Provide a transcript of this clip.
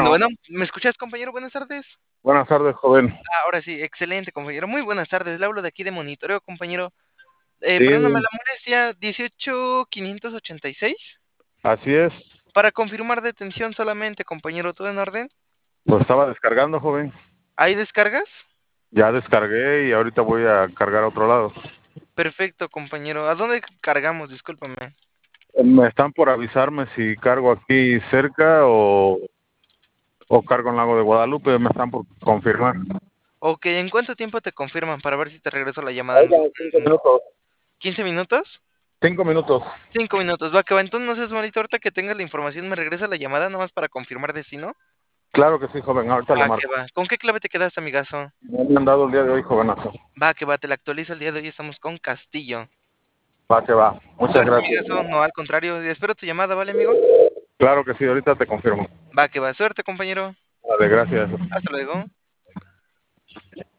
Bueno, ¿me escuchas, compañero? Buenas tardes. Buenas tardes, joven. Ahora sí, excelente, compañero. Muy buenas tardes. Le hablo de aquí de monitoreo, compañero. Perdóname Sí, la molestia, 18586. así es. Para confirmar detención solamente, compañero, ¿todo en orden? Lo estaba descargando, joven. ¿Hay descargas? Ya descargué y ahorita voy a cargar a otro lado. Perfecto, compañero. ¿A dónde cargamos? Discúlpame. Me están por avisarme si cargo aquí cerca o cargo en Lago de Guadalupe. Me están por confirmar. Ok, ¿en cuánto tiempo te confirman para ver si te regreso la llamada Oiga, 5 minutos. 15 minutos? 5 minutos. 5 minutos, va que va. Entonces no seas malito, ahorita que tengas la información me regresa la llamada nada más para confirmar destino. Claro que sí, joven. Ahorita le Va que marco. va. ¿Con qué clave te quedaste, amigazo? Me han dado el día de hoy, jovenazo. Va que va, te la actualizo el día de hoy, estamos con Castillo. Va que va. Muchas Suerte, gracias. amigazo, no, al contrario, espero tu llamada, ¿vale, amigo? Claro que sí, ahorita te confirmo. Va que va, suerte, compañero. Vale, gracias. Hasta luego.